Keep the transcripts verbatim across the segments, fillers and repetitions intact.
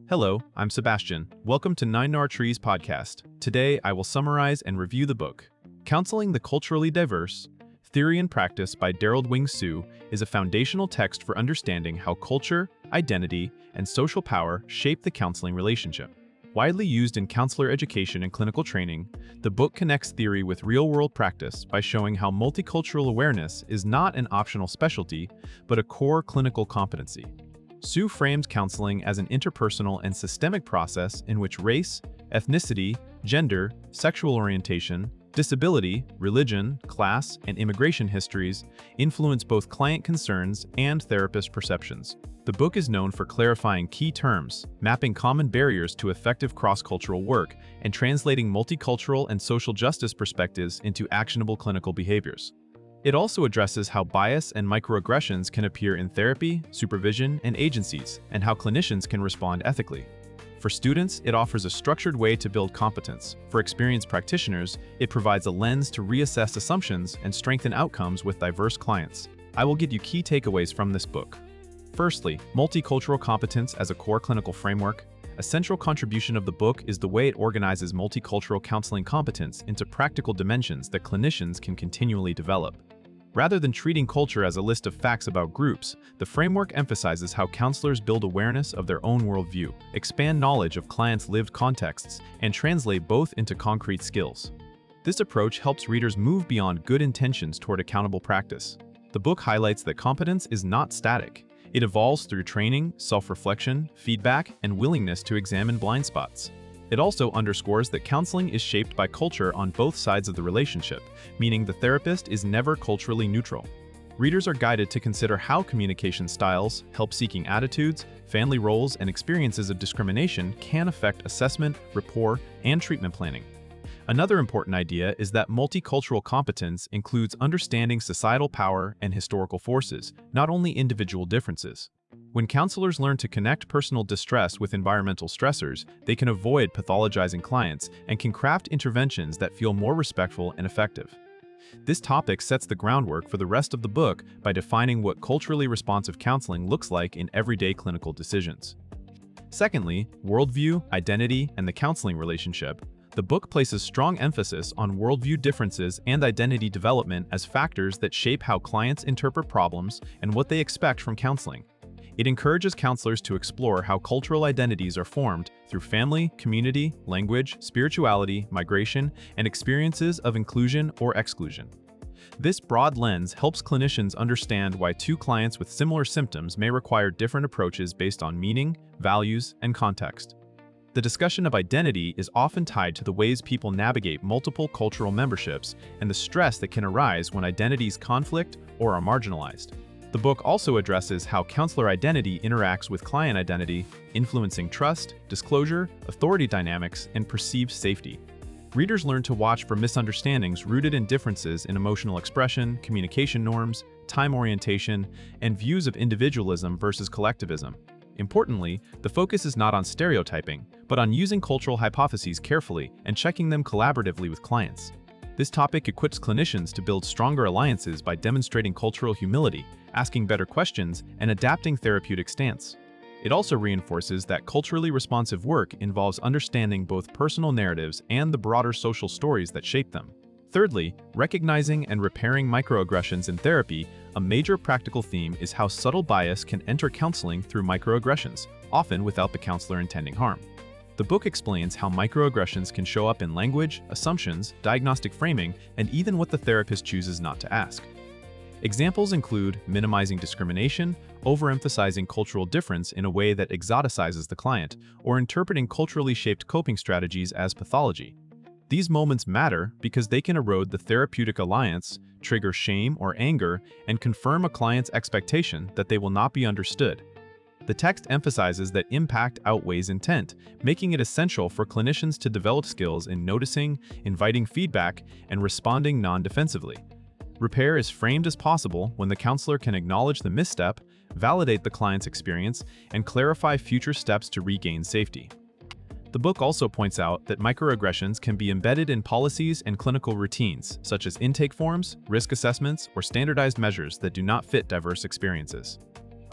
Hello, I'm Sebastian. Welcome to Nine Nar Trees podcast. Today, I will summarize and review the book. Counseling the Culturally Diverse, Theory and Practice by Darold Wing Su is a foundational text for understanding how culture, identity, and social power shape the counseling relationship. Widely used in counselor education and clinical training, the book connects theory with real-world practice by showing how multicultural awareness is not an optional specialty, but a core clinical competency. Su frames counseling as an interpersonal and systemic process in which race, ethnicity, gender, sexual orientation, disability, religion, class, and immigration histories influence both client concerns and therapist perceptions. The book is known for clarifying key terms, mapping common barriers to effective cross-cultural work, and translating multicultural and social justice perspectives into actionable clinical behaviors. It also addresses how bias and microaggressions can appear in therapy, supervision, and agencies, and how clinicians can respond ethically. For students, it offers a structured way to build competence. For experienced practitioners, it provides a lens to reassess assumptions and strengthen outcomes with diverse clients. I will give you key takeaways from this book. Firstly, multicultural competence as a core clinical framework. A central contribution of the book is the way it organizes multicultural counseling competence into practical dimensions that clinicians can continually develop. Rather than treating culture as a list of facts about groups, the framework emphasizes how counselors build awareness of their own worldview, expand knowledge of clients' lived contexts, and translate both into concrete skills. This approach helps readers move beyond good intentions toward accountable practice. The book highlights that competence is not static. It evolves through training, self-reflection, feedback, and willingness to examine blind spots. It also underscores that counseling is shaped by culture on both sides of the relationship, meaning the therapist is never culturally neutral. Readers are guided to consider how communication styles, help-seeking attitudes, family roles, and experiences of discrimination can affect assessment, rapport, and treatment planning. Another important idea is that multicultural competence includes understanding societal power and historical forces, not only individual differences. When counselors learn to connect personal distress with environmental stressors, they can avoid pathologizing clients and can craft interventions that feel more respectful and effective. This topic sets the groundwork for the rest of the book by defining what culturally responsive counseling looks like in everyday clinical decisions. Secondly, worldview, identity, and the counseling relationship. The book places strong emphasis on worldview differences and identity development as factors that shape how clients interpret problems and what they expect from counseling. It encourages counselors to explore how cultural identities are formed through family, community, language, spirituality, migration, and experiences of inclusion or exclusion. This broad lens helps clinicians understand why two clients with similar symptoms may require different approaches based on meaning, values, and context. The discussion of identity is often tied to the ways people navigate multiple cultural memberships and the stress that can arise when identities conflict or are marginalized. The book also addresses how counselor identity interacts with client identity, influencing trust, disclosure, authority dynamics, and perceived safety. Readers learn to watch for misunderstandings rooted in differences in emotional expression, communication norms, time orientation, and views of individualism versus collectivism. Importantly, the focus is not on stereotyping, but on using cultural hypotheses carefully and checking them collaboratively with clients. This topic equips clinicians to build stronger alliances by demonstrating cultural humility, asking better questions, and adapting therapeutic stance. It also reinforces that culturally responsive work involves understanding both personal narratives and the broader social stories that shape them. Thirdly, recognizing and repairing microaggressions in therapy. A major practical theme is how subtle bias can enter counseling through microaggressions, often without the counselor intending harm. The book explains how microaggressions can show up in language, assumptions, diagnostic framing, and even what the therapist chooses not to ask. Examples include minimizing discrimination, overemphasizing cultural difference in a way that exoticizes the client, or interpreting culturally shaped coping strategies as pathology. These moments matter because they can erode the therapeutic alliance, trigger shame or anger, and confirm a client's expectation that they will not be understood. The text emphasizes that impact outweighs intent, making it essential for clinicians to develop skills in noticing, inviting feedback, and responding non-defensively. Repair is framed as possible when the counselor can acknowledge the misstep, validate the client's experience, and clarify future steps to regain safety. The book also points out that microaggressions can be embedded in policies and clinical routines, such as intake forms, risk assessments, or standardized measures that do not fit diverse experiences.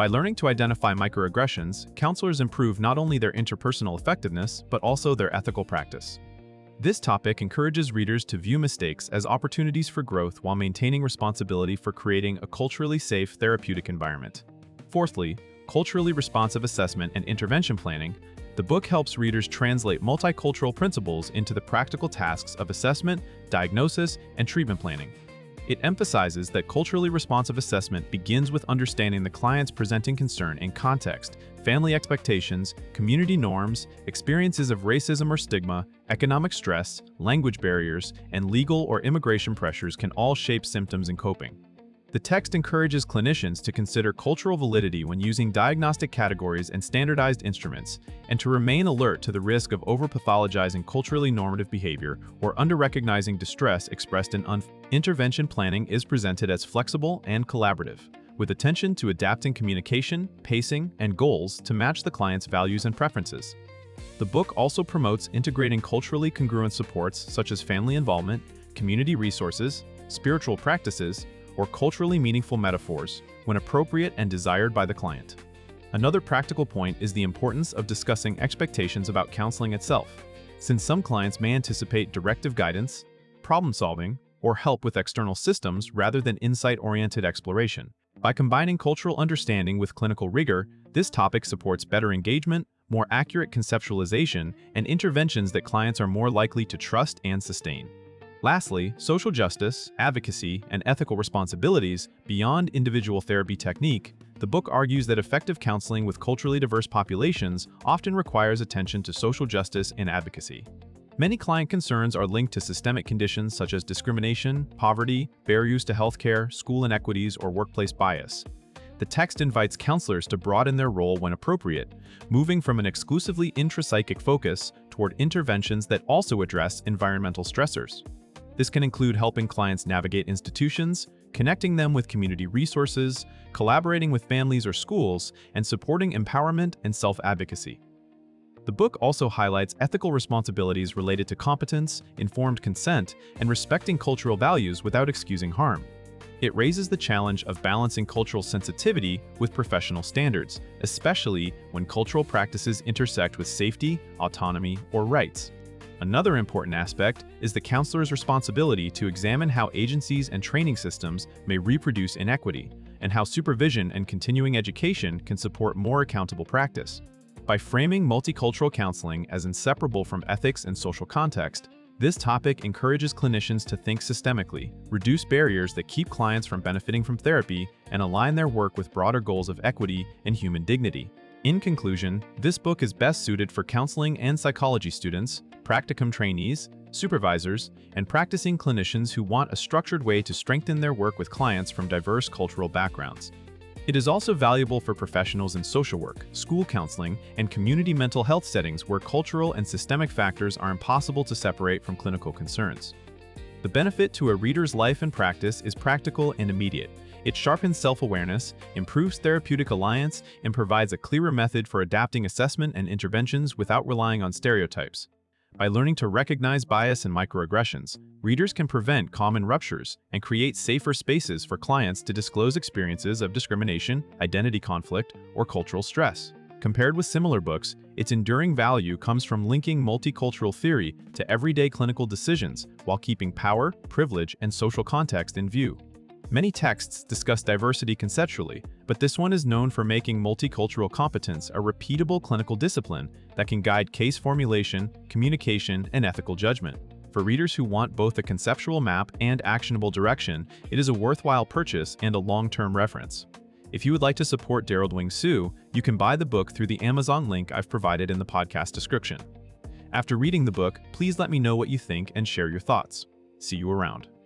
By learning to identify microaggressions, counselors improve not only their interpersonal effectiveness, but also their ethical practice. This topic encourages readers to view mistakes as opportunities for growth while maintaining responsibility for creating a culturally safe therapeutic environment. Fourthly, culturally responsive assessment and intervention planning. The book helps readers translate multicultural principles into the practical tasks of assessment, diagnosis, and treatment planning. It emphasizes that culturally responsive assessment begins with understanding the client's presenting concern in context, family expectations, community norms, experiences of racism or stigma, economic stress, language barriers, and legal or immigration pressures can all shape symptoms and coping. The text encourages clinicians to consider cultural validity when using diagnostic categories and standardized instruments, and to remain alert to the risk of overpathologizing culturally normative behavior or under-recognizing distress expressed in unf- Intervention planning is presented as flexible and collaborative, with attention to adapting communication, pacing, and goals to match the client's values and preferences. The book also promotes integrating culturally congruent supports such as family involvement, community resources, spiritual practices, or culturally meaningful metaphors when appropriate and desired by the client. Another practical point is the importance of discussing expectations about counseling itself, since some clients may anticipate directive guidance, problem-solving, or help with external systems rather than insight-oriented exploration. By combining cultural understanding with clinical rigor, this topic supports better engagement, more accurate conceptualization, and interventions that clients are more likely to trust and sustain. Lastly, social justice, advocacy, and ethical responsibilities beyond individual therapy technique. The book argues that effective counseling with culturally diverse populations often requires attention to social justice and advocacy. Many client concerns are linked to systemic conditions such as discrimination, poverty, barriers to healthcare, school inequities, or workplace bias. The text invites counselors to broaden their role when appropriate, moving from an exclusively intrapsychic focus toward interventions that also address environmental stressors. This can include helping clients navigate institutions, connecting them with community resources, collaborating with families or schools, and supporting empowerment and self-advocacy. The book also highlights ethical responsibilities related to competence, informed consent, and respecting cultural values without excusing harm. It raises the challenge of balancing cultural sensitivity with professional standards, especially when cultural practices intersect with safety, autonomy, or rights. Another important aspect is the counselor's responsibility to examine how agencies and training systems may reproduce inequity, and how supervision and continuing education can support more accountable practice. By framing multicultural counseling as inseparable from ethics and social context, this topic encourages clinicians to think systemically, reduce barriers that keep clients from benefiting from therapy, and align their work with broader goals of equity and human dignity. In conclusion, this book is best suited for counseling and psychology students, practicum trainees, supervisors, and practicing clinicians who want a structured way to strengthen their work with clients from diverse cultural backgrounds. It is also valuable for professionals in social work, school counseling, and community mental health settings where cultural and systemic factors are impossible to separate from clinical concerns. The benefit to a reader's life and practice is practical and immediate. It sharpens self-awareness, improves therapeutic alliance, and provides a clearer method for adapting assessment and interventions without relying on stereotypes. By learning to recognize bias and microaggressions, readers can prevent common ruptures and create safer spaces for clients to disclose experiences of discrimination, identity conflict, or cultural stress. Compared with similar books, its enduring value comes from linking multicultural theory to everyday clinical decisions while keeping power, privilege, and social context in view. Many texts discuss diversity conceptually, but this one is known for making multicultural competence a repeatable clinical discipline that can guide case formulation, communication, and ethical judgment. For readers who want both a conceptual map and actionable direction, it is a worthwhile purchase and a long-term reference. If you would like to support Derald Wing Sue, you can buy the book through the Amazon link I've provided in the podcast description. After reading the book, please let me know what you think and share your thoughts. See you around.